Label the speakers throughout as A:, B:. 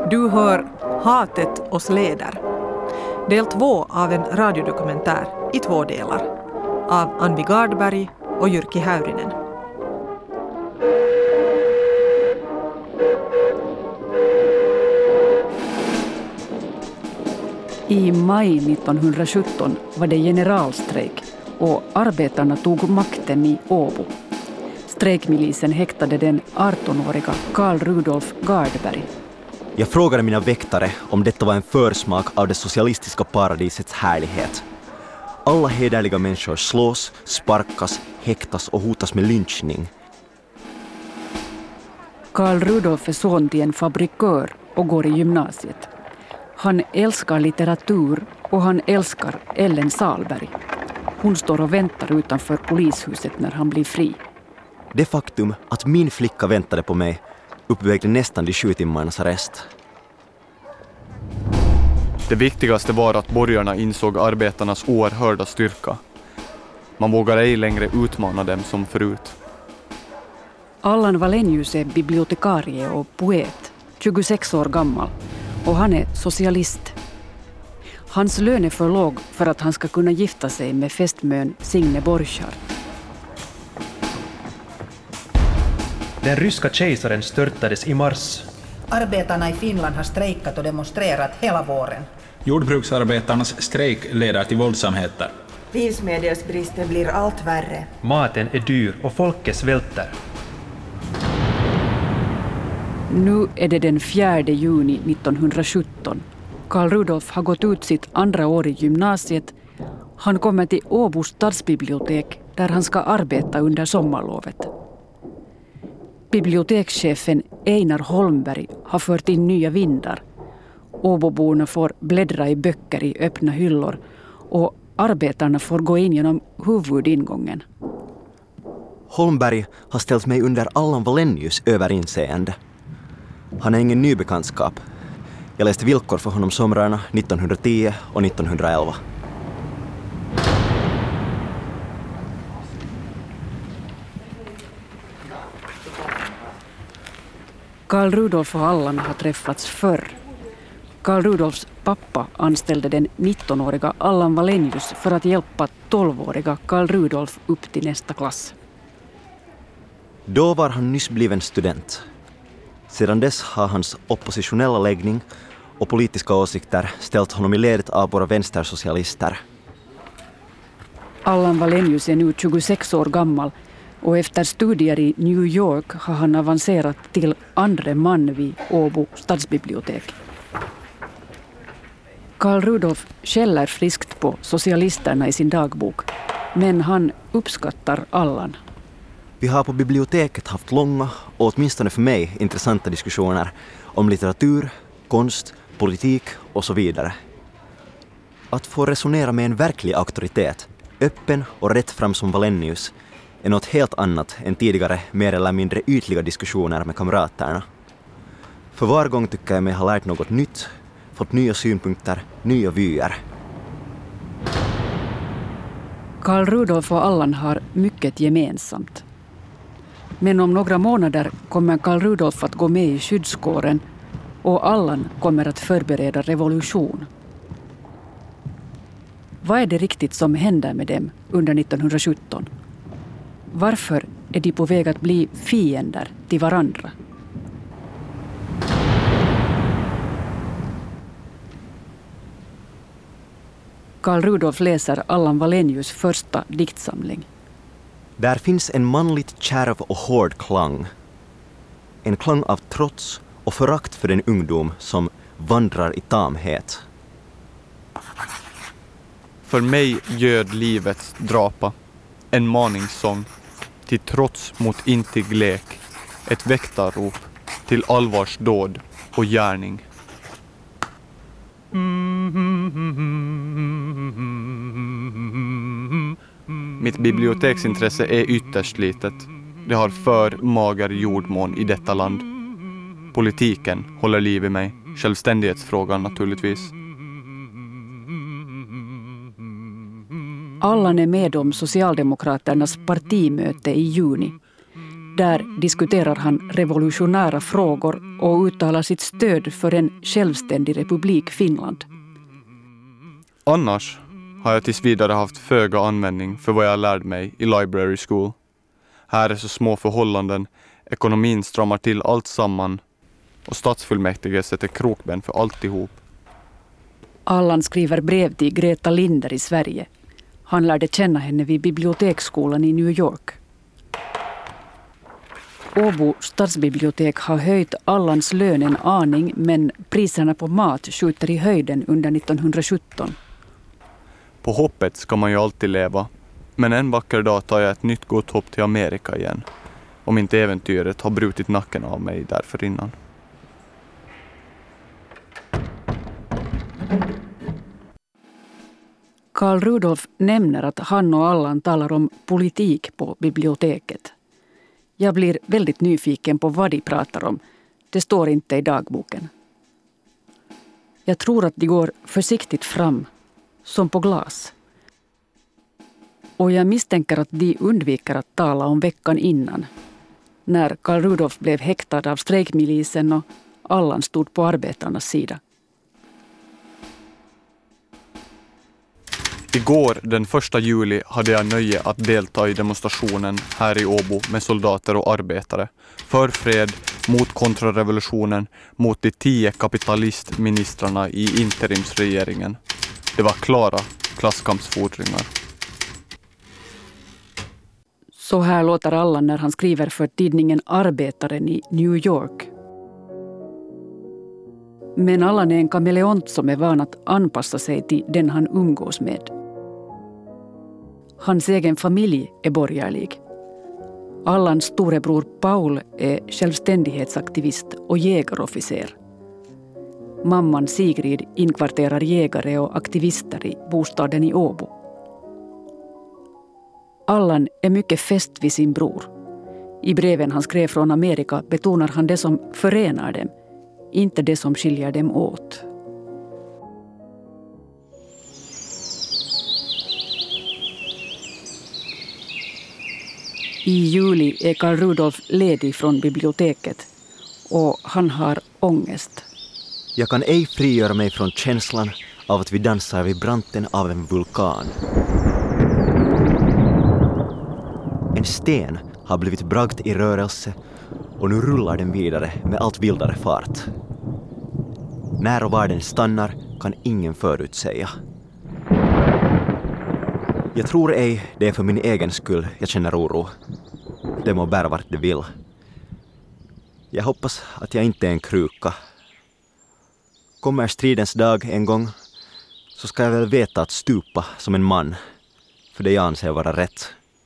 A: Du hör Hatet oss leder. Del 2 av en radiodokumentär i 2 delar. Av Anvi Gardberg och Jyrki Häyrinen.
B: I maj 1917 var det generalstrejk och arbetarna tog makten i Åbo. Strejkmilisen häktade den 18-åriga Carl Rudolf Gardberg.
C: Jag frågade mina väktare om detta var en försmak av det socialistiska paradisets härlighet. Alla hederliga människor slås, sparkas, häktas och hotas med lynchning.
B: Carl Rudolf är son till en fabrikör och går i gymnasiet. Han älskar litteratur och han älskar Ellen Salberg. Hon står och väntar utanför polishuset när han blir fri.
C: Det faktum att min flicka väntade på mig uppvägde nästan de 7 timmarnas arrest.
D: Det viktigaste var att borgarna insåg arbetarnas oerhörda styrka. Man vågar ej längre utmana dem som förut.
B: Allan Wallenius är bibliotekarie och poet, 26 år gammal, och han är socialist. Hans lön är för låg för att han ska kunna gifta sig med fästmön Signe Borchardt.
E: Den ryska kejsaren störtades i mars.
F: Arbetarna i Finland har strejkat och demonstrerat hela våren.
G: Jordbruksarbetarnas strejk leder till våldsamheter.
H: Livsmedelsbristen blir allt värre.
E: Maten är dyr och folket svälter.
B: Nu är det den 4 juni 1917. Carl Rudolf har gått ut sitt andra år i gymnasiet. Han kommer till Åbo stadsbibliotek där han ska arbeta under sommarlovet. Bibliotekschefen Einar Holmberg har fört in nya vindar. Åboborna får bläddra i böcker i öppna hyllor och arbetarna får gå in genom huvudingången.
C: Holmberg har ställt mig under Allan Wallenius överinseende. Han är ingen ny bekantskap. Jag läste villkor för honom somrarna 1910 och 1911.
B: Carl Rudolf och Allan har träffats förr. Carl Rudolfs pappa anställde den 19-åriga Allan Wallenius för att hjälpa 12-åriga Carl Rudolf upp till nästa klass.
C: Då var han nyss bliven student. Sedan dess har hans oppositionella läggning och politiska åsikter ställt honom i ledet av våra vänstersocialister.
B: Allan Wallenius är nu 26 år gammal och efter studier i New York har han avancerat till andre man vid Åbo stadsbibliotek. Carl Rudolf skäller friskt på socialisterna i sin dagbok, men han uppskattar Allan.
C: Vi har på biblioteket haft långa och åtminstone för mig intressanta diskussioner om litteratur, konst, politik och så vidare. Att få resonera med en verklig auktoritet, öppen och rätt fram som Wallenius, är något helt annat än tidigare mer eller mindre ytliga diskussioner med kamraterna. För var gång tycker jag mig ha lärt något nytt, fått nya synpunkter, nya vyer.
B: Carl Rudolf och Allan har mycket gemensamt. Men om några månader kommer Carl Rudolf att gå med i skyddskåren och Allan kommer att förbereda revolution. Vad är det riktigt som händer med dem under 1917? Varför är de på väg att bli fiender till varandra? Carl Rudolf läser Allan Wallenius första diktsamling.
C: Där finns en manligt kärv och hård klang. En klang av trots och förakt för den ungdom som vandrar i tamhet.
D: För mig göd livets drapa, en maningssång, till trots mot intig lek, ett väktarrop till allvarsdåd och gärning. Mitt biblioteksintresse är ytterst litet. Det har för mager jordmån i detta land. Politiken håller liv i mig, självständighetsfrågan naturligtvis. Allan
B: är med om Socialdemokraternas partimöte i juni. Där diskuterar han revolutionära frågor och uttalar sitt stöd för en självständig republik Finland.
D: Annars har jag tills vidare haft föga användning för vad jag lärde mig i library school. Här är så små förhållanden, ekonomin stramar till allt samman och stadsfullmäktige sätter krokben för alltihop.
B: Allan skriver brev till Greta Linder i Sverige. Han lärde känna henne vid biblioteksskolan i New York. Åbo stadsbibliotek har höjt Allans lön en aning, men priserna på mat skjuter i höjden under 1917.
D: På hoppet ska man ju alltid leva, men en vacker dag tar jag ett nytt gott hopp till Amerika igen. Om inte äventyret har brutit nacken av mig därför innan.
B: Karl Rudolf nämner att han och Allan talar om politik på biblioteket. Jag blir väldigt nyfiken på vad de pratar om. Det står inte i dagboken. Jag tror att de går försiktigt fram, som på glas. Och jag misstänker att de undviker att tala om veckan innan, när Karl Rudolf blev häktad av strejkmilisen och Allan stod på arbetarnas sida.
D: Igår, den 1 juli, hade jag nöje att delta i demonstrationen här i Åbo med soldater och arbetare. För fred, mot kontrarevolutionen, mot de 10 kapitalistministrarna i interimsregeringen. Det var klara klasskampsfordringar.
B: Så här låter Allan när han skriver för tidningen Arbetaren i New York. Men Allan är en kameleont som är van att anpassa sig till den han umgås med. Hans egen familj är borgerlig. Allans storebror Paul är självständighetsaktivist och jägarofficer. Mamman Sigrid inkvarterar jägare och aktivister i bostaden i Åbo. Allan är mycket fäst vid sin bror. I breven han skrev från Amerika betonar han det som förenar dem, inte det som skiljer dem åt. I juli är Karl Rudolf ledig från biblioteket och han har ångest.
C: Jag kan ej frigöra mig från känslan av att vi dansar vid branten av en vulkan. En sten har blivit bragt i rörelse och nu rullar den vidare med allt vildare fart. När och var den stannar kan ingen förutsäga. Jag tror ej det är för min egen skull jag känner oro. Det må bära vart det vill. Jag hoppas att jag inte är en kruka. Kommer stridens dag en gång så ska jag väl veta att stupa som en man för det jag anser vara rätt.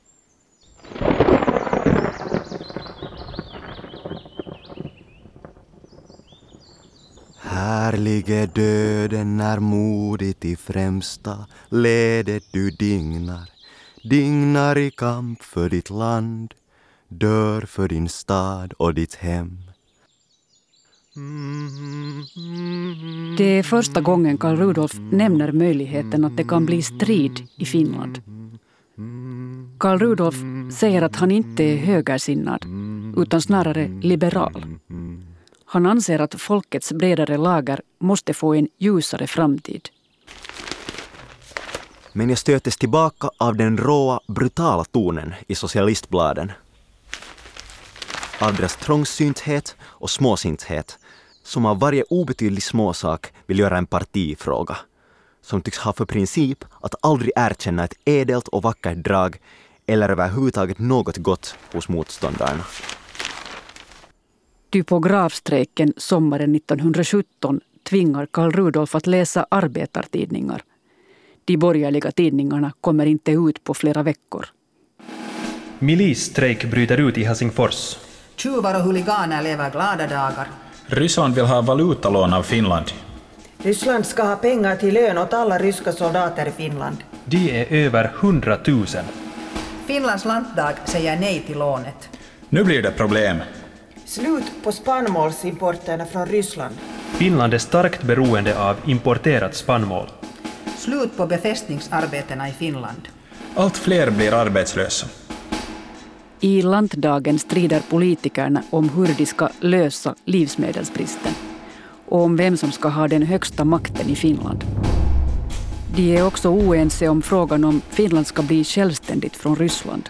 C: Här ligger döden när modigt i främsta ledet du dignar i kamp för ditt land, dör för din stad och ditt hem.
B: Det är första gången Karl Rudolf nämner möjligheten att det kan bli strid i Finland. Karl Rudolf säger att han inte är högersinnad utan snarare liberal. Han anser att folkets bredare lager måste få en ljusare framtid.
C: Men jag stötes tillbaka av den råa, brutala tonen i socialistbladen. Av deras trångsynthet och småsinthet som av varje obetydlig småsak vill göra en partifråga. Som tycks ha för princip att aldrig erkänna ett edelt och vackert drag eller överhuvudtaget något gott hos motståndarna.
B: Typografstrejken sommaren 1917 tvingar Karl Rudolf att läsa arbetartidningar. De borgerliga tidningarna kommer inte ut på flera veckor.
E: Milisstrejk bryter ut i Helsingfors.
F: Tjuvar och huliganer lever glada dagar.
G: Ryssland vill ha valutalån av Finland.
H: Ryssland ska ha pengar till lön åt alla ryska soldater i Finland.
E: De är över 100 000.
F: Finlands lantdag säger nej till lånet.
G: Nu blir det problem.
H: Slut på spannmålsimporterna från Ryssland.
E: Finland är starkt beroende av importerat spannmål.
F: Slut på befästningsarbetena i Finland.
G: Allt fler blir arbetslösa.
B: I Lantdagen strider politikerna om hur de ska lösa livsmedelsbristen och om vem som ska ha den högsta makten i Finland. De är också oense om frågan om Finland ska bli självständigt från Ryssland.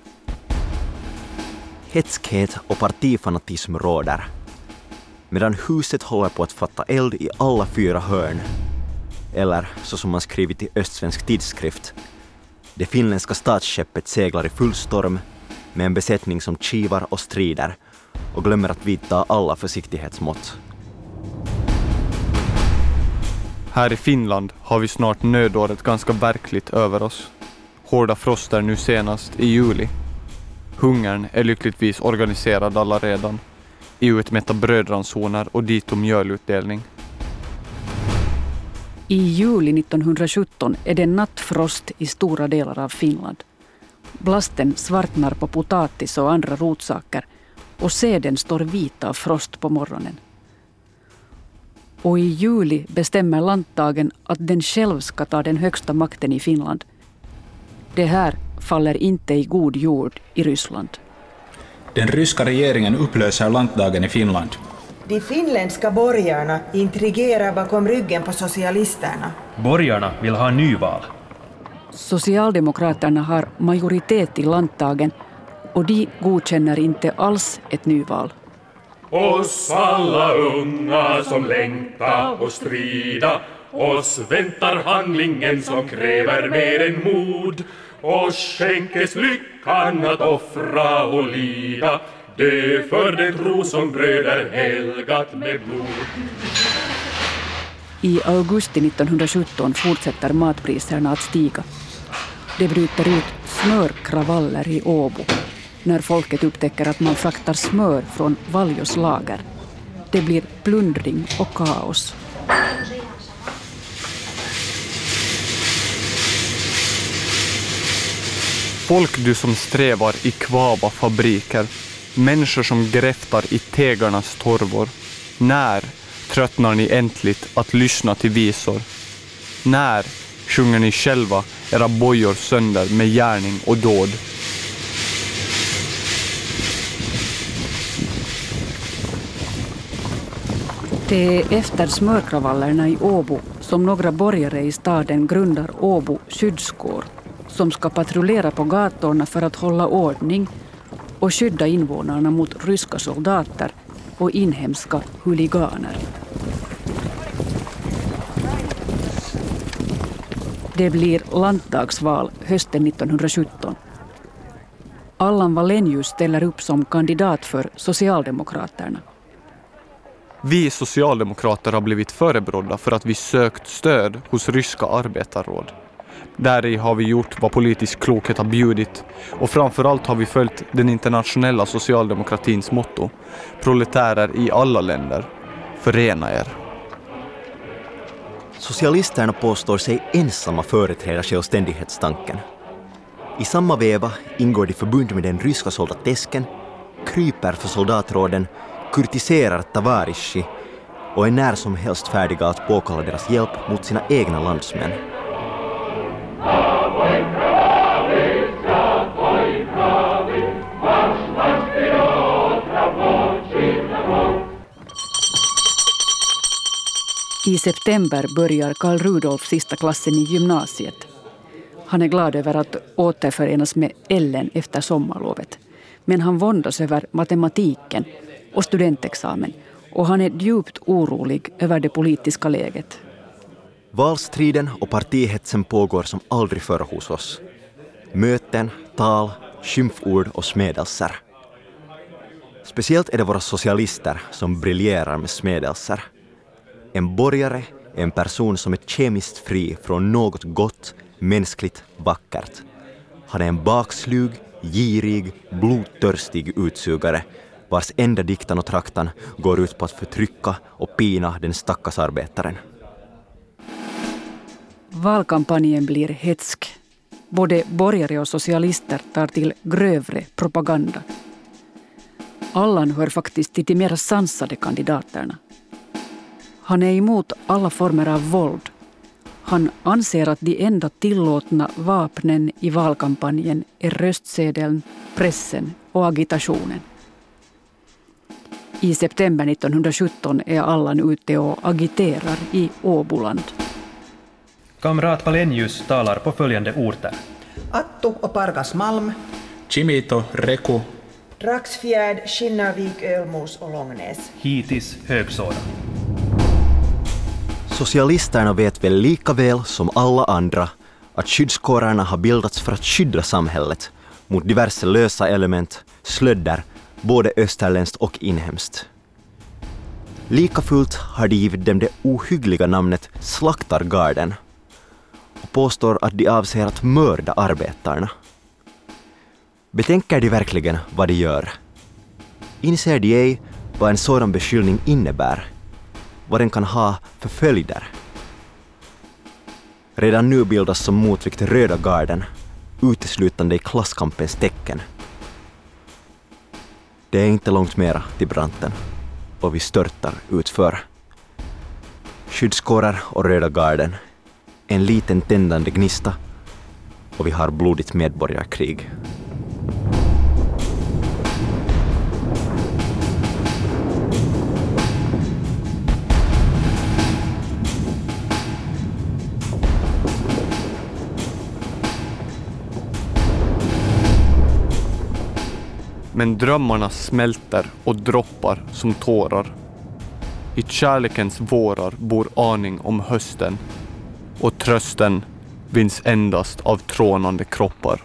C: Hätskhet och partifanatism råder. Medan huset håller på att fatta eld i alla 4 hörn. Eller, så som man skrivit i Östsvensk tidskrift, det finländska statsskeppet seglar i full storm med en besättning som kivar och strider och glömmer att vidta alla försiktighetsmått.
D: Här i Finland har vi snart nödåret ganska verkligt över oss. Hårda froster nu senast i juli. Hungern är lyckligtvis organiserad alla redan. I utmätta brödransoner och dito mjölutdelning.
B: I juli 1917 är det nattfrost i stora delar av Finland. Blasten svartnar på potatis och andra rotsaker och säden står vita av frost på morgonen. Och i juli bestämmer Lantdagen att den själv ska ta den högsta makten i Finland. Det här faller inte i god jord i Ryssland.
G: Den ryska regeringen upplöser Lantdagen i Finland.
H: De finländska borgarna intrigerar bakom ryggen på socialisterna.
E: Borgarna vill ha nyval.
B: Socialdemokraterna har majoritet i Lantdagen och de godkänner inte alls ett nyval.
I: Oss alla unga som längtar och strida, oss väntar handlingen som kräver mer än mod. Och skänkes lyckan att offra och lida, dö för den tro som bröder helgat med blod.
B: I augusti 1917 fortsätter matpriserna att stiga. Det bryter ut smörkravaller i Åbo när folket upptäcker att man fraktar smör från Valjos lager. Det blir plundring och kaos.
D: Folk du som strävar i kvava fabriker, människor som gräftar i tegarnas torvor. När tröttnar ni äntligt att lyssna till visor? När sjunger ni själva era bojor sönder med gärning och dåd?
B: Det är efter smörkravallerna i Åbo som några borgare i staden grundar Åbo skyddskår som ska patrullera på gatorna för att hålla ordning och skydda invånarna mot ryska soldater och inhemska huliganer. Det blir landdagsval hösten 1917. Allan Wallenius ställer upp som kandidat för Socialdemokraterna.
D: Vi socialdemokrater har blivit förebrådda för att vi sökt stöd hos ryska arbetarråd. Där har vi gjort vad politisk klokhet har bjudit och framförallt har vi följt den internationella socialdemokratins motto: proletärer i alla länder, förena er.
C: Socialisterna påstår sig ensamma företräda självständighetstanken. I samma veva ingår de förbund med den ryska soldatesken, kryper för soldatråden, kurtiserar Tavarishi och är när som helst färdiga att påkalla deras hjälp mot sina egna landsmän.
B: I september börjar Karl Rudolf sista klassen i gymnasiet. Han är glad över att återförenas med Ellen efter sommarlovet. Men han våndas över matematiken och studentexamen och han är djupt orolig över det politiska läget.
C: Valstriden och partihetsen pågår som aldrig förr hos oss. Möten, tal, skymford och smädelser. Speciellt är det våra socialister som briljerar med smädelser. En borgare är en person som är kemiskt fri från något gott, mänskligt, vackert. Han är en bakslug, girig, blodtörstig utsugare vars enda diktan och traktan går ut på att förtrycka och pina den stackars arbetaren.
B: Valkampanjen blir hetsk. Både borgare och socialister tar till grövre propaganda. Allan hör faktiskt till de mer sansade kandidaterna. Han är emot alla former av våld. Han anser att de enda tillåtna vapnen i valkampanjen är röstsedeln, pressen och agitationen. I september 1917 är Allan ute och agiterar i Åboland.
E: Kamrat Wallenius talar på följande orter.
F: Attu och Pargasmalm,
G: Chimito, Reku,
H: Dragsfjärd, Skinnarvik, Ölmos och Långnäs.
E: Hitis Högsåra.
C: Socialisterna vet väl lika väl som alla andra att skyddskårerna har bildats för att skydda samhället mot diverse lösa element, slödder, både österländskt och inhemskt. Lika fullt har de givit dem det ohyggliga namnet Slaktargarden och påstår att de avser att mörda arbetarna. Betänker de verkligen vad de gör? Inser de ej vad en sådan beskyllning innebär? Vad den kan ha för följder? Redan nu bildas som motvikt Röda garden, uteslutande i klasskampens tecken. Det är inte långt mera till branten och vi störtar utför. Skyddskårer och Röda garden, en liten tändande gnista och vi har blodigt medborgarkrig.
D: Men drömmarna smälter och droppar som tårar. I kärlekens vårar bor aning om hösten. Och trösten vinns endast av trånande kroppar.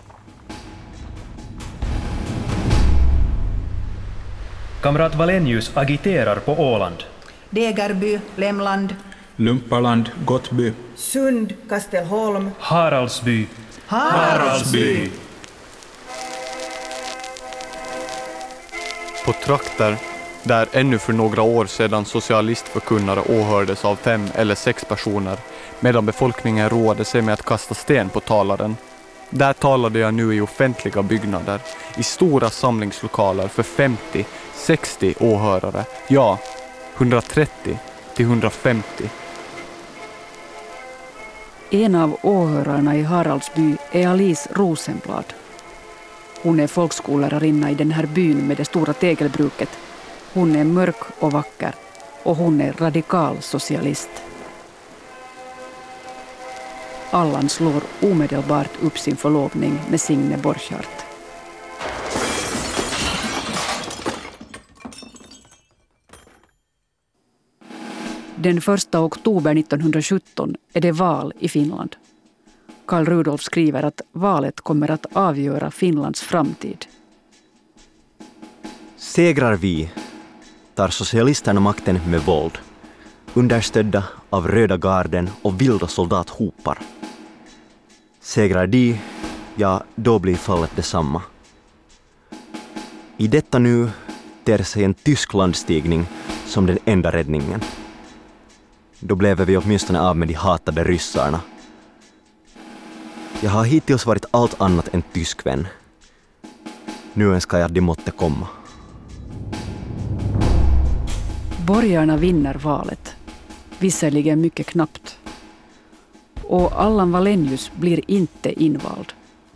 E: Kamrat Wallenius agiterar på Åland.
F: Degerby, Lämland,
G: Lumparland, Gottby,
H: Sund, Kastelholm,
E: Haraldsby.
I: Haraldsby.
D: På trakter där ännu för några år sedan socialistförkunnare åhördes av 5 eller 6 personer medan befolkningen roade sig med att kasta sten på talaren. Där talade jag nu i offentliga byggnader, i stora samlingslokaler för 50, 60 åhörare, ja, 130 till 150.
B: En av åhörarna i Haraldsby är Alice Rosenblad. Hon är folkskolärarinna i den här byn med det stora tegelbruket. Hon är mörk och vacker och hon är radikal socialist. Allan slår omedelbart upp sin förlovning med Signe Borchardt. Den 1 oktober 1917 är det val i Finland. Karl Rudolf skriver att valet kommer att avgöra Finlands framtid.
C: Segrar vi tar socialisterna makten med våld, understödda av Röda garden och vilda soldathopar. Segrar de, ja, då blir fallet detsamma. I detta nu ter sig en tysk landstigning som den enda räddningen. Då blev vi åtminstone av med de hatade ryssarna. Jag har hittills varit allt annat än tysk vän. Nu önskar jag att de måtte komma.
B: Borgarna vinner valet, visserligen mycket knappt. Och Allan Wallenius blir inte invald.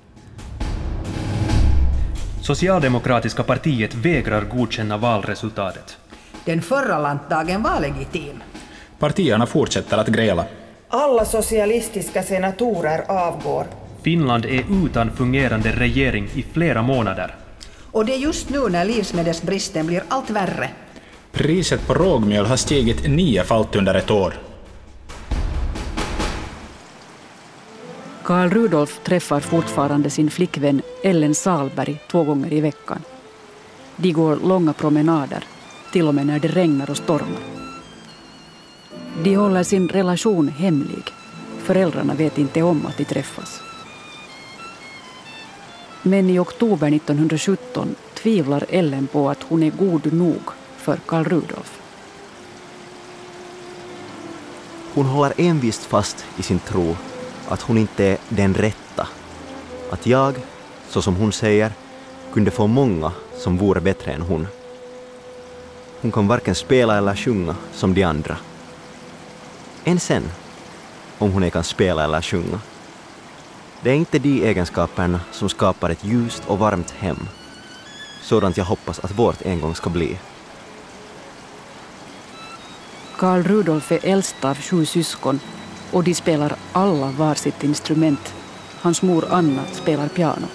E: Socialdemokratiska partiet vägrar godkänna valresultatet.
F: Den förra landdagen var legitim.
G: Partierna fortsätter att gräla.
H: Alla socialistiska senatorer avgår.
E: Finland är utan fungerande regering i flera månader.
F: Och det är just nu när livsmedelsbristen blir allt värre.
G: Priset på rågmjöl har stigit 9-falt under ett år.
B: Karl Rudolf träffar fortfarande sin flickvän Ellen Salberg 2 gånger i veckan. De går långa promenader, till och med när det regnar och stormar. De håller sin relation hemlig. Föräldrarna vet inte om att de träffas. Men i oktober 1917 tvivlar Ellen på att hon är god nog för Karl Rudolf.
C: Hon håller envist fast i sin tro att hon inte är den rätta. Att jag, så som hon säger, kunde få många som vore bättre än hon. Hon kan varken spela eller sjunga som de andra. Än sen, om hon inte kan spela eller sjunga. Det är inte de egenskaperna som skapar ett ljust och varmt hem. sådant jag hoppas att vårt en gång ska bli.
B: Karl Rudolf är äldst av 7 syskon och de spelar alla var sitt instrument. Hans mor Anna spelar piano.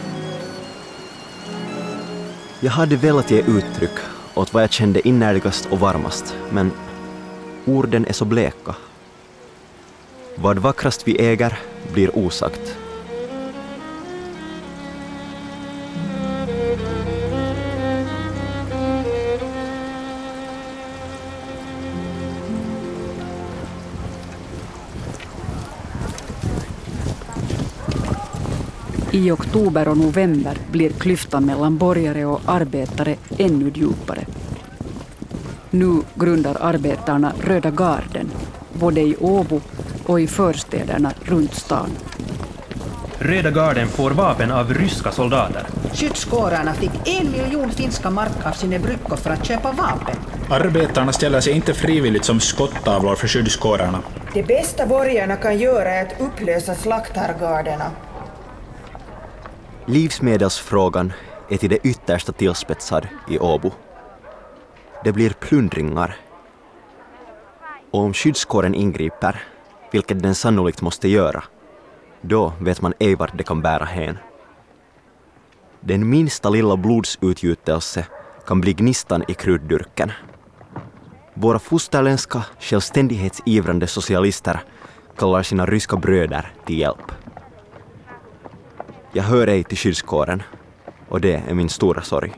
C: Jag hade velat ge uttryck åt vad jag kände innerligast och varmast, men orden är så bleka. Vad vackrast vi äger blir osagt.
B: I oktober och november blir klyftan mellan borgare och arbetare ännu djupare. Nu grundar arbetarna Röda garden, både i Åbo och i förstäderna runt stan.
E: Röda garden får vapen av ryska soldater.
F: Skyddskårarna fick 1 miljon finska mark av sina bryckor för att köpa vapen.
G: Arbetarna ställer sig inte frivilligt som skottavlor för skyddskårarna.
H: Det bästa borgarna kan göra är att upplösa slaktargarderna.
C: Livsmedelsfrågan är till det yttersta tillspetsad i Åbo. Det blir plundringar. Och om skyddskåren ingriper, vilket den sannolikt måste göra, då vet man ej vart det kan bära hän. Den minsta lilla blodsutgjutelse kan bli gnistan i krydddurken. Våra fosterländska, självständighetsivrande socialister kallar sina ryska bröder till hjälp. Jag hör ej till skyddskåren, och det är min stora sorg.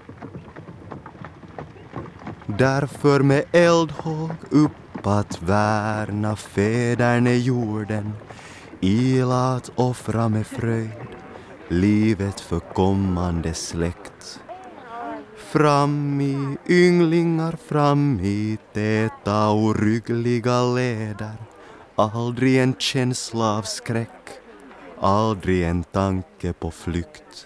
C: Därför med eldhåg upp att värna fäderne jorden, ila att offra med fröjd livet för kommande släkt. Fram i ynglingar, fram i täta och ryggliga leder, aldrig en känsla av skräck, aldrig en tanke på flykt.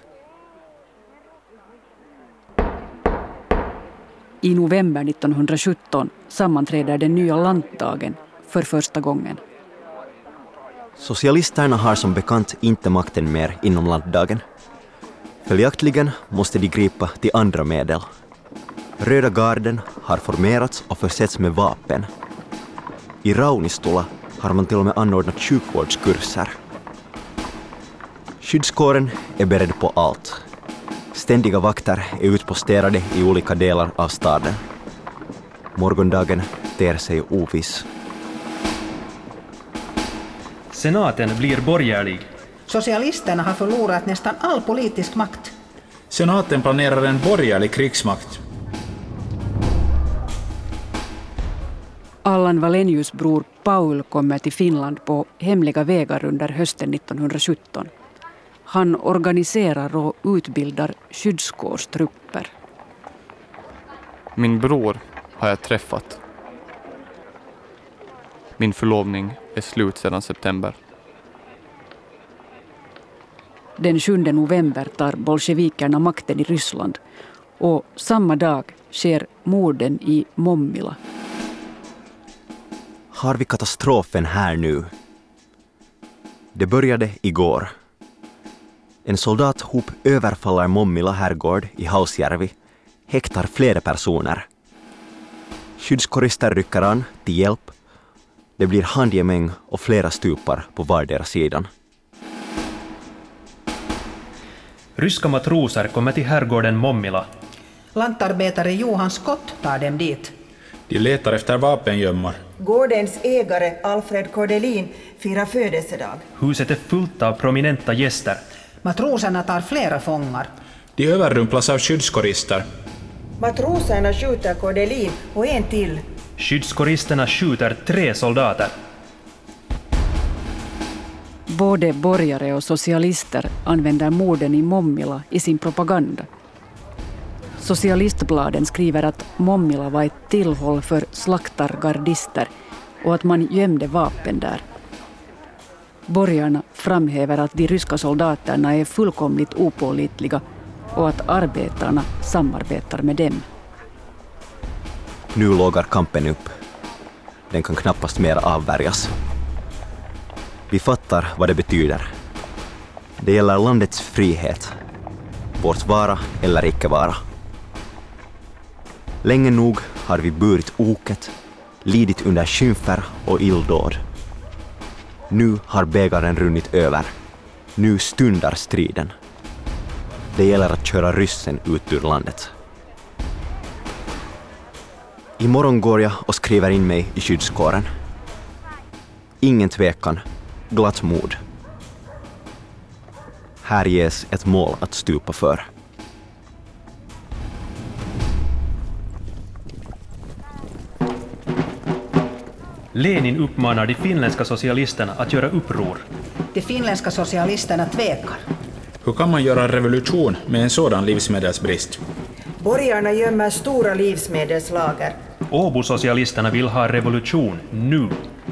B: I november 1917 sammanträder den nya landdagen för första gången.
C: Socialisterna har som bekant inte makten mer inom landdagen. Följaktligen måste de gripa till andra medel. Röda garden har formerats och försetts med vapen. I Raunistola har man till och med anordnat sjukvårdskurser. Skyddskåren är beredd på allt. Ständiga vakter är utposterade i olika delar av staden. Morgondagen ter sig oviss.
E: Senaten blir borgerlig.
F: Socialisterna har förlorat nästan all politisk makt.
G: Senaten planerar en borgerlig krigsmakt.
B: Allan Wallenius bror Paul kommer till Finland på hemliga vägar under hösten 1917. Han organiserar och utbildar skyddskårstrupper.
D: Min bror har jag träffat. Min förlovning är slut sedan september.
B: Den 7 november tar bolsjevikerna makten i Ryssland och samma dag sker morden i Mommila.
C: Har vi katastrofen här nu? Det började igår. En soldathop överfaller Mommila herrgård i Hausjärvi, häktar flera personer. Skyddskårister rycker an till hjälp. Det blir handgemäng och flera stupar på vardera sidan.
E: Ryska matroser kommer till herrgården Mommila.
F: Lantarbetare Johan Skott tar dem dit.
G: De letar efter vapengömmor.
H: Gårdens ägare Alfred Kordelin firar födelsedag.
E: Huset är fullt av prominenta gäster.
F: Matroserna tar flera fångar.
G: De överrumplas av skyddskårister.
H: Matroserna skjuter Kordelin och en till.
E: Skyddskåristerna skjuter 3 soldater.
B: Både borgare och socialister använder morden i Mommila i sin propaganda. Socialistbladen skriver att Mommila var ett tillhåll för slaktargardister och att man gömde vapen där. Borgarna framhäver att de ryska soldaterna är fullkomligt opålitliga och att arbetarna samarbetar med dem.
C: Nu lågar kampen upp. Den kan knappast mer avvärjas. Vi fattar vad det betyder. Det gäller landets frihet. vårt vara eller icke vara. Länge nog har vi burit oket, lidit under skymfer och illdåd. Nu har bägaren runnit över. Nu stundar striden. Det gäller att köra ryssen ut ur landet. Imorgon går jag och skriver in mig i skyddskåren. Ingen tvekan, glatt mod. Här ges ett mål att stupa för.
E: Lenin uppmanar de finländska socialisterna att göra uppror.
F: De finländska socialisterna tvekar.
G: Hur kan man göra revolution med en sådan livsmedelsbrist?
H: Borgarna gömmer stora livsmedelslager.
E: Åbo-socialisterna vill ha revolution nu.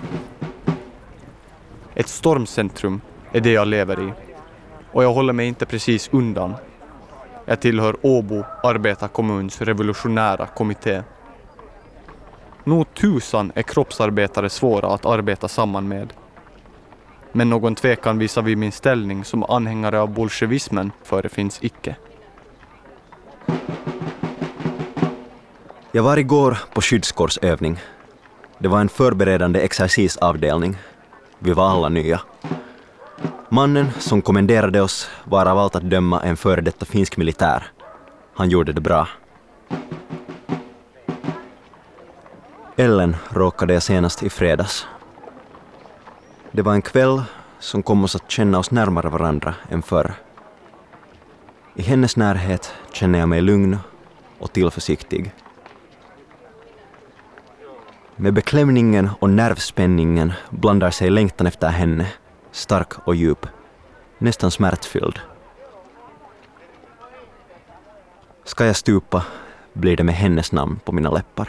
D: Ett stormcentrum är det jag lever i. Och jag håller mig inte precis undan. Jag tillhör Åbo arbetarkommuns revolutionära kommitté. Nog tusan är kroppsarbetare svåra att arbeta samman med. Men någon tvekan visar vi min ställning som anhängare av bolsjevismen förefinns icke.
C: Jag var igår på skyddskårsövning. Det var en förberedande exercisavdelning. Vi var alla nya. Mannen som kommenderade oss var av allt att döma en före detta finsk militär. Han gjorde det bra. Ellen råkade jag senast i fredags. Det var en kväll som kom oss att känna oss närmare varandra än förr. I hennes närhet känner jag mig lugn och tillförsiktig. Med beklämningen och nervspänningen blandar sig längtan efter henne, stark och djup, nästan smärtfylld. Ska jag stupa blir det med hennes namn på mina läppar.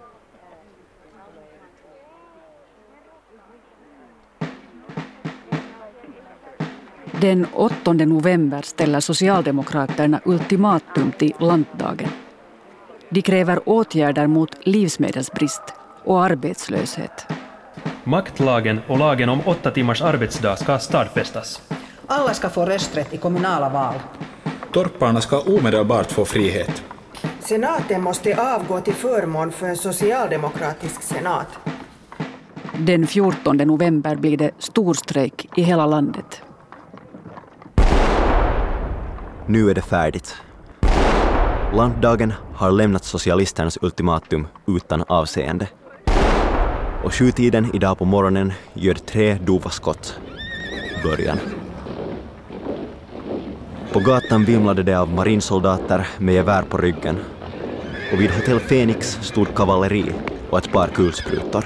B: Den 8 november ställer Socialdemokraterna ultimatum till landdagen. De kräver åtgärder mot livsmedelsbrist och arbetslöshet.
E: Maktlagen och lagen om 8 timmars arbetsdag ska stadfästas.
F: Alla ska få rösträtt i kommunala val.
G: Torparna ska omedelbart få frihet.
H: Senaten måste avgå till förmån för en socialdemokratisk senat.
B: Den 14 november blir det storstrejk i hela landet.
C: Nu är det färdigt. Landdagen har lämnat socialisternas ultimatum utan avseende. Och 7-tiden idag på morgonen gör 3 dova skott början. På gatan vimlade det av marinsoldater med gevär på ryggen. Och vid Hotell Fenix stod kavalleri och ett par kulsprutor.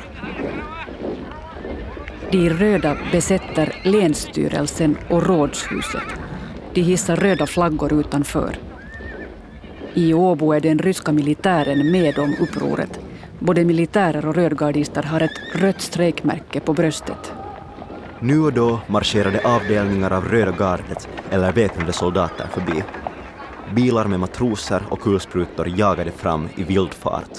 B: De röda besätter länsstyrelsen och rådshuset. De hissar röda flaggor utanför. I Åbo är den ryska militären med om upproret. Både militärer och rödgardister har ett rött strejkmärke på bröstet.
C: Nu och då marscherade avdelningar av Röda gardet eller väpnade soldater förbi. Bilar med matroser och kulsprutor jagade fram i vild fart.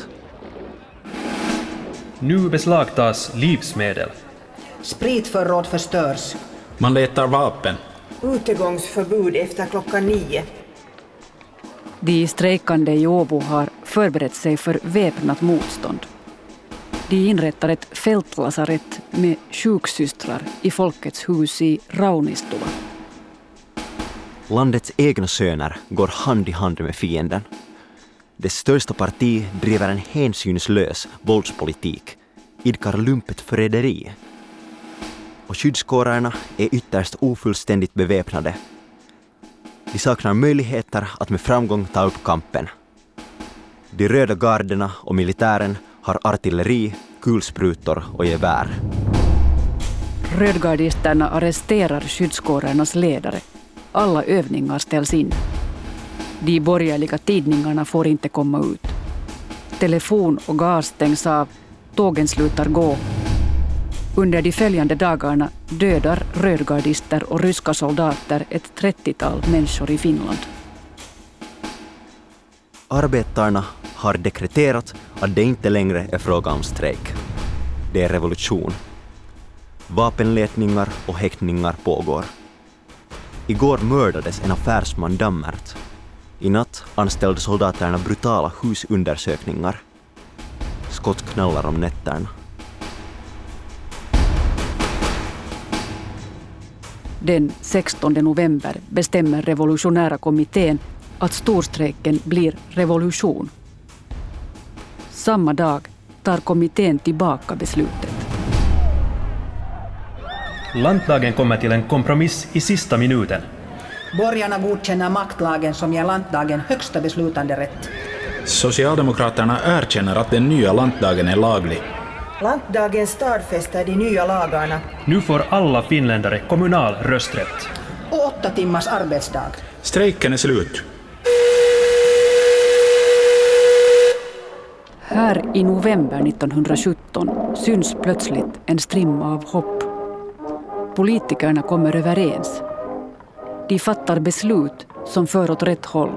E: Nu beslagtas livsmedel.
F: Spritförråd förstörs.
G: Man letar vapen.
H: Utegångsförbud efter klockan 9.
B: De strejkande i Åbo har förberett sig för väpnat motstånd. De inrättar ett fältlasarett med sjuksystrar i Folkets hus i Raunistova.
C: Landets egna söner går hand i hand med fienden. Det största parti driver en hänsynslös våldspolitik, idkar lumpet förräderi. Och skyddskårarna är ytterst ofullständigt beväpnade. De saknar möjligheter att med framgång ta upp kampen. De röda garderna och militären har artilleri, kulsprutor och gevär.
B: Rödgardisterna arresterar skyddskårarnas ledare. Alla övningar ställs in. De borgerliga tidningarna får inte komma ut. Telefon och gas stängs av. Tågen slutar gå. Under de följande dagarna dödar rödgardister och ryska soldater ett 30-tal människor i Finland.
C: Arbetarna har dekreterat att det inte längre är fråga om strejk. Det är revolution. Vapenletningar och häktningar pågår. Igår mördades en affärsman Dammert. I natt anställde soldaterna brutala husundersökningar. Skott knallar om nätterna.
B: Den 16 november bestämmer revolutionära kommittén att storstrejken blir revolution. Samma dag tar kommittén tillbaka beslutet.
E: Landdagen kommer till en kompromiss i sista minuten.
F: Borgarna godkänner maktlagen som ger landdagen högsta beslutande rätt.
G: Socialdemokraterna erkänner att den nya landdagen är laglig.
H: Landdagen stadfäster de nya lagarna.
E: Nu får alla finländare kommunal rösträtt.
F: Och 8 timmars arbetsdag.
G: Strejken är slut.
B: Här i november 1917 syns plötsligt en strimma av hopp. Politikerna kommer överens. De fattar beslut som för åt rätt håll.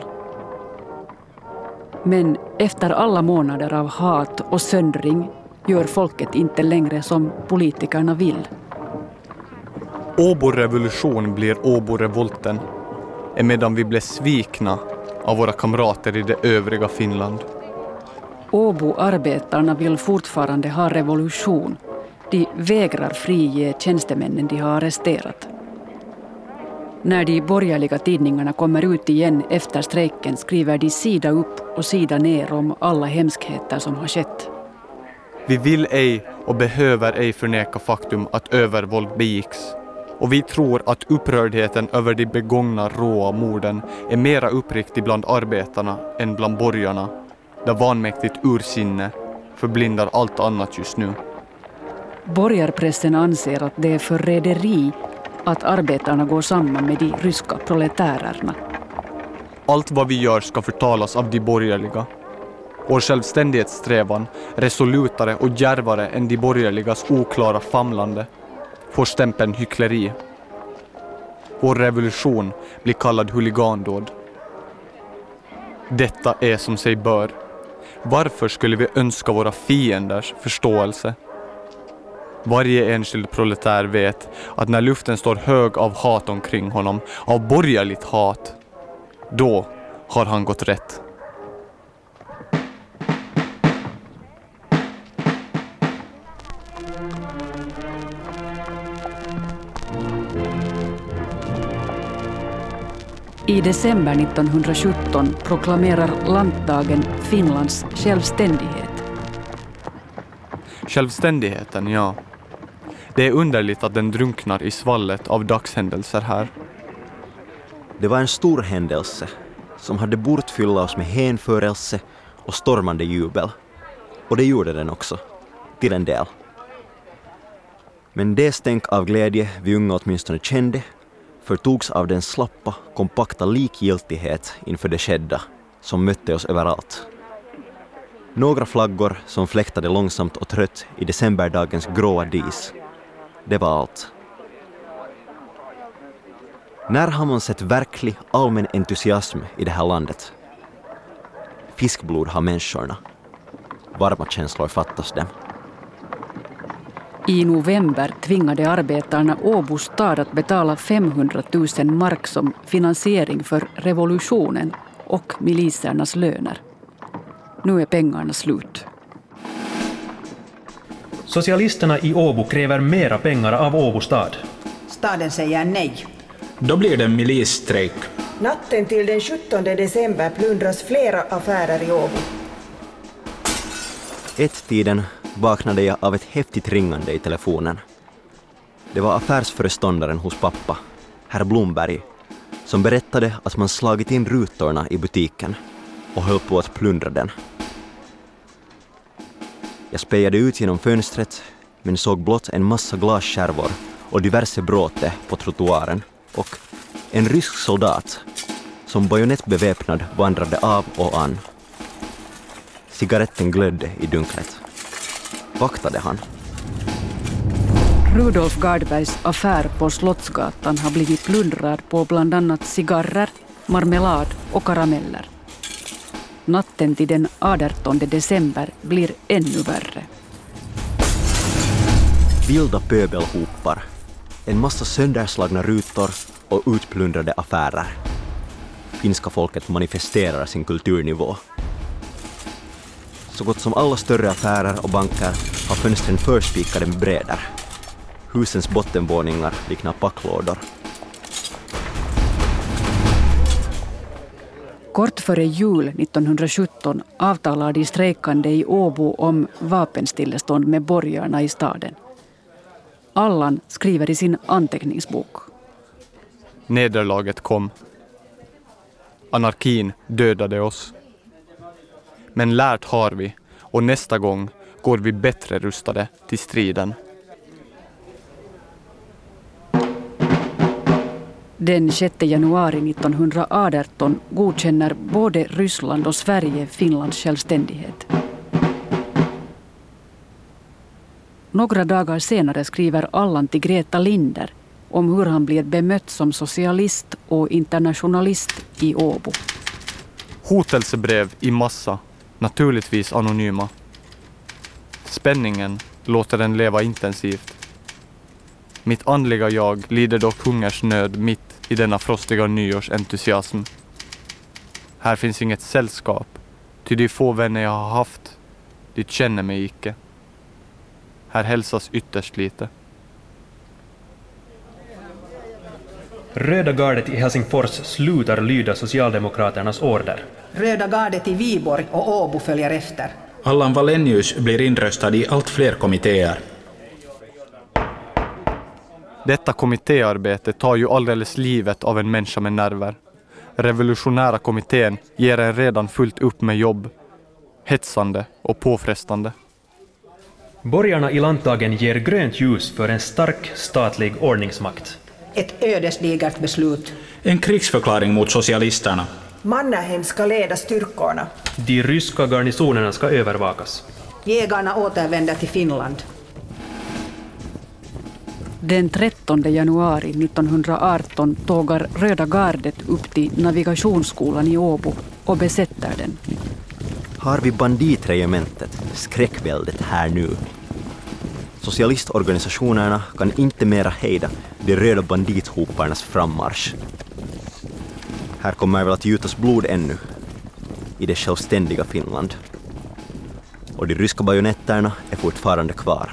B: Men efter alla månader av hat och söndring gör folket inte längre som politikerna vill.
D: Åbo-revolution blir Åbo-revolten, emedan vi blev svikna av våra kamrater i det övriga Finland.
B: Åbo-arbetarna vill fortfarande ha revolution. De vägrar frige tjänstemännen de har arresterat. När de borgerliga tidningarna kommer ut igen efter strejken skriver de sida upp och sida ner om alla hemskheter som har skett.
D: Vi vill ej och behöver ej förneka faktum att övervåld begicks. Och vi tror att upprördheten över de begångna råa morden är mera uppriktig bland arbetarna än bland borgarna, där vanmäktigt ursinne förblindar allt annat just nu.
B: Borgarpressen anser att det är förräderi att arbetarna går samman med de ryska proletärerna.
D: Allt vad vi gör ska förtalas av de borgerliga. Vår självständighetssträvan, resolutare och djärvare än de borgerligas oklara famlande, får stämpeln hyckleri. Vår revolution blir kallad huligandåd. Detta är som sig bör. Varför skulle vi önska våra fienders förståelse? Varje enskild proletär vet att när luften står hög av hat omkring honom, av borgerligt hat, då har han gått rätt.
B: I december 1917 proklamerar landdagen Finlands självständighet.
D: Självständigheten, ja. Det är underligt att den drunknar i svallet av dagshändelser här.
C: Det var en stor händelse som hade bort fylla oss med hänförelse och stormande jubel. Och det gjorde den också, till en del. Men det stänk av glädje vi unga åtminstone kände förtogs av den slappa, kompakta likgiltighet inför det skedda som mötte oss överallt. Några flaggor som fläktade långsamt och trött i decemberdagens gråa dis. Det var allt. När har man sett verklig allmän entusiasm i det här landet? Fiskblod har människorna. Varma känslor fattas dem.
B: I november tvingade arbetarna Åbo stad att betala 500 000 mark som finansiering för revolutionen och milisernas löner. Nu är pengarna slut.
E: Socialisterna i Åbo kräver mera pengar av Åbo stad.
F: Staden säger nej.
G: Då blir det en milisstrejk.
H: Natten till den 17 december plundras flera affärer i Åbo.
C: Ett-tiden vaknade jag av ett häftigt ringande i telefonen. Det var affärsföreståndaren hos pappa, herr Blomberg, som berättade att man slagit in rutorna i butiken och höll på att plundra den. Jag spejade ut genom fönstret men såg blott en massa glasskärvor och diverse bråte på trottoaren och en rysk soldat som bajonettbeväpnad vandrade av och an. Cigaretten glödde i dunklet. Vaktade han?
B: Rudolf Gardbergs affär på Slottsgatan har blivit plundrad på bland annat cigarrer, marmelad och karameller. Natten till den 18 december blir ännu värre.
C: Vilda pöbelhopar, en massa sönderslagna rutor och utplundrade affärer. finska folket manifesterar sin kulturnivå. Så gott som alla större affärer och banker har fönstren förspikade med brädor. Husens bottenvåningar liknar packlådor.
B: Kort före jul 1917 avtalar de strejkande i Åbo om vapenstillestånd med borgarna i staden. Allan skriver i sin anteckningsbok.
D: Nederlaget kom. Anarkin dödade oss. Men lärt har vi, och nästa gång går vi bättre rustade till striden.
B: Den 6 januari 1918 godkänner både Ryssland och Sverige Finlands självständighet. Några dagar senare skriver Allan till Greta Linder om hur han blir bemött som socialist och internationalist i Åbo.
D: Hotelsebrev i massa, naturligtvis anonyma. Spänningen låter den leva intensivt. Mitt andliga jag lider dock hungersnöd mitt i denna frostiga nyårsentusiasm. Här finns inget sällskap, ty de få vänner jag har haft, de känner mig icke. Här hälsas ytterst lite.
E: Röda gardet i Helsingfors slutar lyda Socialdemokraternas order.
F: Röda gardet i Viborg och Åbo följer efter.
G: Allan Wallenius blir inröstad i allt fler kommittéer.
D: Detta kommittéarbete tar ju alldeles livet av en människa med nerver. Revolutionära kommittén ger en redan fullt upp med jobb. Hetsande och påfrestande.
E: Borgarna i landtagen ger grönt ljus för en stark statlig ordningsmakt.
F: Ett ödesdigert beslut.
G: En krigsförklaring mot socialisterna.
H: Mannerheim ska leda styrkorna.
E: De ryska garnisonerna ska övervakas.
F: Jägarna återvänder till Finland.
B: Den 13 januari 1918 tågar Röda gardet upp till navigationsskolan i Åbo och besätter den.
C: Har vi banditregementet, skräckväldet här nu? Socialistorganisationerna kan inte mera hejda de röda bandithoparnas frammarsch. Här kommer väl att gjutas blod ännu, i det självständiga Finland. Och de ryska bajonetterna är fortfarande kvar.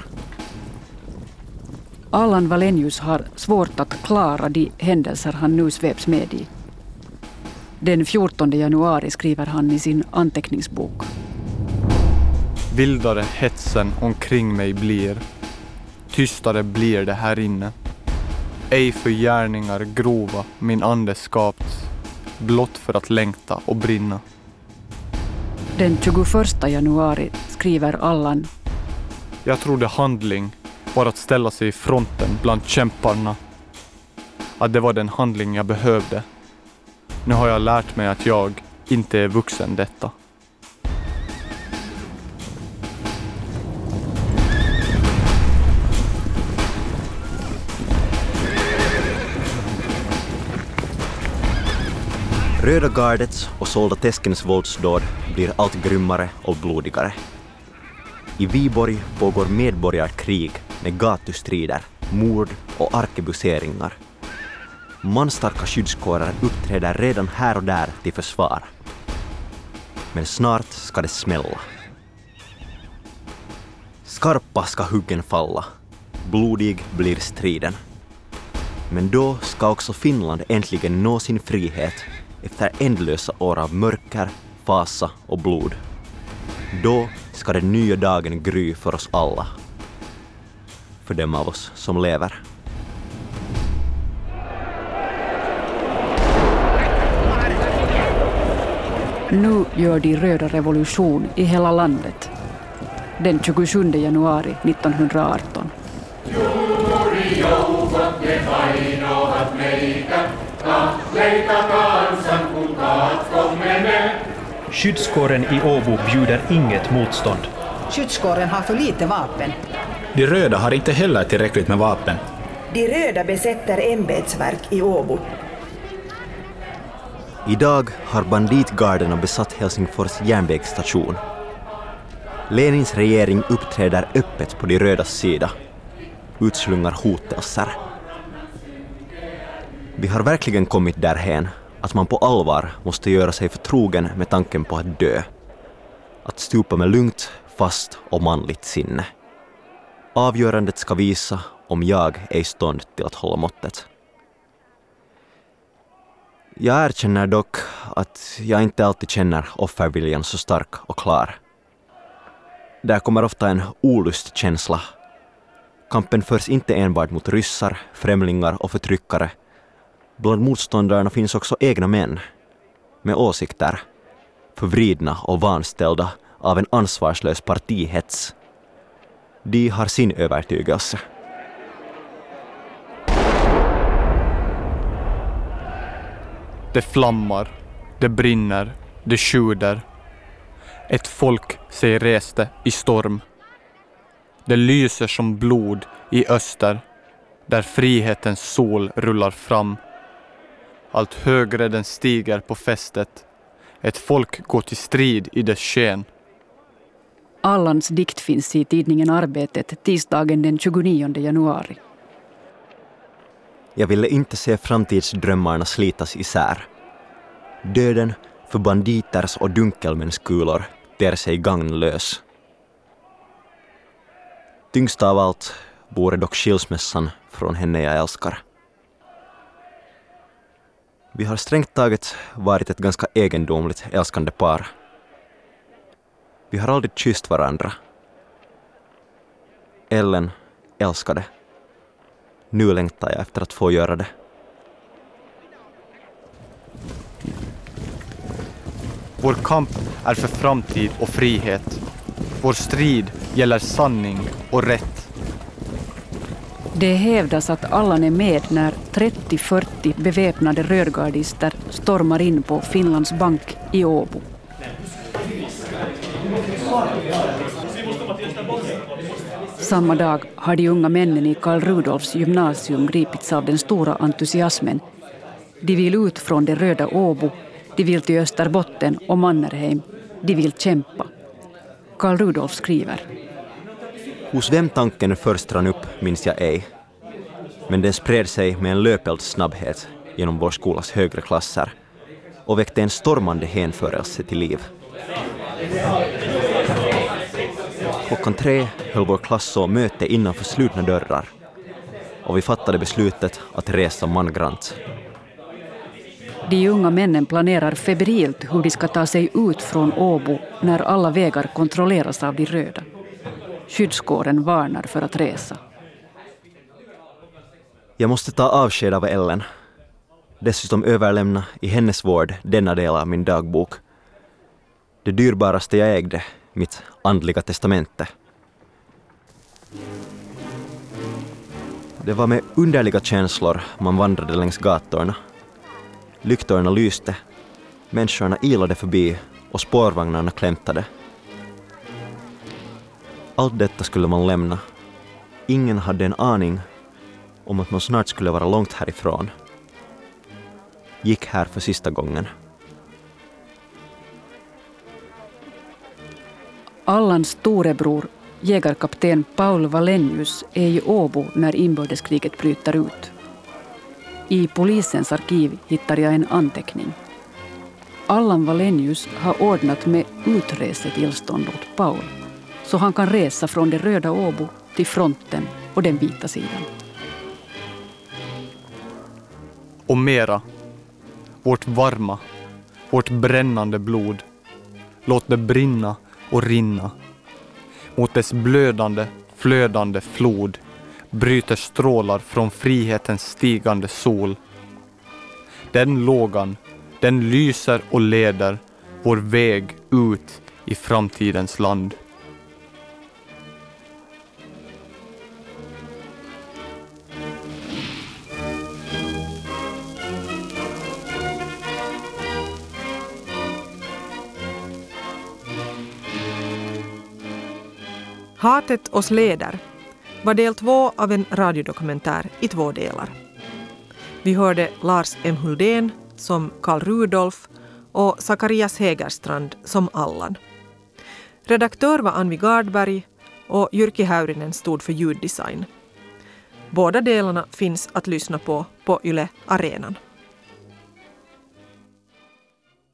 B: Allan Wallenius har svårt att klara de händelser han nu sveps med i. Den 14 januari skriver han i sin anteckningsbok.
D: Vildare hetsen omkring mig blir. Tystare blir det här inne. Ej för gärningar grova min ande skapts, blott för att längta och brinna.
B: Den 21 januari skriver Allan.
D: Jag trodde handling var att ställa sig i fronten bland kämparna. Att det var den handling jag behövde. Nu har jag lärt mig att jag inte är vuxen detta.
C: Röda gardets och soldateskens våldsdåd blir allt grymmare och blodigare. I Viborg pågår medborgarkrig med gatustrider, mord och arkebuseringar. Manstarka skyddskårer uppträder redan här och där till försvar. Men snart ska det smälla. Skarpa ska huggen falla. Blodig blir striden. Men då ska också Finland äntligen nå sin frihet efter ändlösa år av mörker, fasa och blod. Då ska den nya dagen gry för oss alla. För dem av oss som lever.
B: Nu gör de röda revolution i hela landet. Den 27 januari 1918.
I: Juuri joukot ne painovat meitä, kahleita kansan kun katkomme me.
E: Skyddskåren i Åbo bjuder inget motstånd.
F: Skyddskåren har för lite vapen.
G: De röda har inte heller tillräckligt med vapen.
H: De röda besätter ämbetsverk i Åbo.
C: Idag har banditgarderna besatt Helsingfors järnvägsstation. Lenins regering uppträder öppet på de rödas sida. Utslungar hotelser. Vi har verkligen kommit därhän att man på allvar måste göra sig förtrogen med tanken på att dö. Att stupa med lugnt, fast och manligt sinne. Avgörandet ska visa om jag är i stånd till att hålla måttet. Jag erkänner dock att jag inte alltid känner offerviljan så stark och klar. Där kommer ofta en olustkänsla. Kampen förs inte enbart mot ryssar, främlingar och förtryckare. Bland motståndarna finns också egna män med åsikter, förvridna och vanställda av en ansvarslös partihets. De har sin övertygelse.
D: Det flammar, det brinner, det sjuder. Ett folk sig reste i storm. Det lyser som blod i öster, där frihetens sol rullar fram. Allt högre den stiger på fästet. Ett folk går till strid i dess sken.
B: Allans dikt finns i tidningen Arbetet tisdagen den 29 januari.
C: Jag ville inte se framtidsdrömmarna slitas isär. Döden för banditers och dunkelmänskulor ter sig gagnlös. Tyngst av allt vore dock skilsmässan från henne jag älskar. Vi har strängt taget varit ett ganska egendomligt älskande par. Vi har aldrig kysst varandra. Ellen älskade. Nu längtar jag efter att få göra det.
D: Vår kamp är för framtid och frihet. Vår strid gäller sanning och rätt.
B: Det hävdas att Allan är med när 30-40 beväpnade rödgardister stormar in på Finlands bank i Åbo. Samma dag har de unga männen i Karl Rudolfs gymnasium gripits av den stora entusiasmen. De vill ut från det röda Åbo, de vill till Österbotten och Mannerheim, de vill kämpa. Karl Rudolf skriver:
C: Hos vem tanken först rann upp minns jag ej. Men den spred sig med en löpelds snabbhet genom vår skolas högre klasser och väckte en stormande hänförelse till liv. 3:00 höll vår klass så möte innanför slutna dörrar och vi fattade beslutet att resa mangrant.
B: De unga männen planerar febrilt hur de ska ta sig ut från Åbo när alla vägar kontrolleras av de röda. Skyddskåren varnar för att resa.
C: Jag måste ta avsked av Ellen. Dessutom överlämna i hennes vård denna del av min dagbok. Det dyrbaraste jag ägde, mitt andliga testamente. Det var med underliga känslor man vandrade längs gatorna. Lyktorna lyste, människorna ilade förbi och spårvagnarna klämtade. Allt detta skulle man lämna. Ingen hade en aning om att man snart skulle vara långt härifrån. Gick här för sista gången.
B: Allans storebror, jägarkapten Paul Wallenius, är i Åbo när inbördeskriget bryter ut. I polisens arkiv hittar jag en anteckning. Allan Wallenius har ordnat med utresetillstånd åt Paul, så han kan resa från det röda Åbo till fronten och den vita sidan.
D: Och mera, vårt varma, vårt brännande blod, låt det brinna och rinna. Mot dess blödande, flödande flod bryter strålar från frihetens stigande sol. Den lågan, den lyser och leder vår väg ut i framtidens land.
A: Hatet oss leder var del 2 av en radiodokumentär i 2 delar. Vi hörde Lars M. Huldén som Karl Rudolf och Zacharias Hägerstrand som Allan. Redaktör var Anvi Gardberg och Jyrki Häyrinen stod för ljuddesign. Båda delarna finns att lyssna på Yle Arenan.